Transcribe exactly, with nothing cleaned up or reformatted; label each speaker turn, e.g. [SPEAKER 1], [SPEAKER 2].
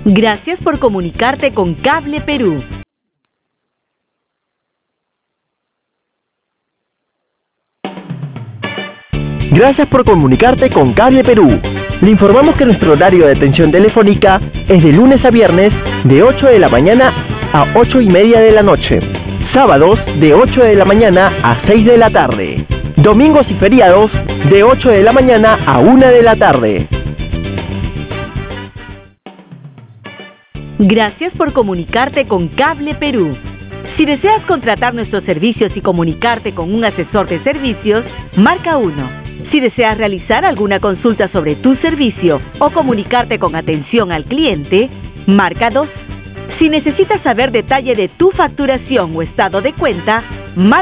[SPEAKER 1] Gracias por comunicarte con Cable Perú.
[SPEAKER 2] Gracias por comunicarte con Cable Perú. Le informamos que nuestro horario de atención telefónica es de lunes a viernes de ocho de la mañana a ocho y media de la noche. Sábados de ocho de la mañana a seis de la tarde. Domingos y feriados de ocho de la mañana a una de la tarde.
[SPEAKER 1] Gracias por comunicarte con Cable Perú. Si deseas contratar nuestros servicios y comunicarte con un asesor de servicios, marca uno. Si deseas realizar alguna consulta sobre tu servicio o comunicarte con atención al cliente, marca dos. Si necesitas saber detalle de tu facturación o estado de cuenta, marca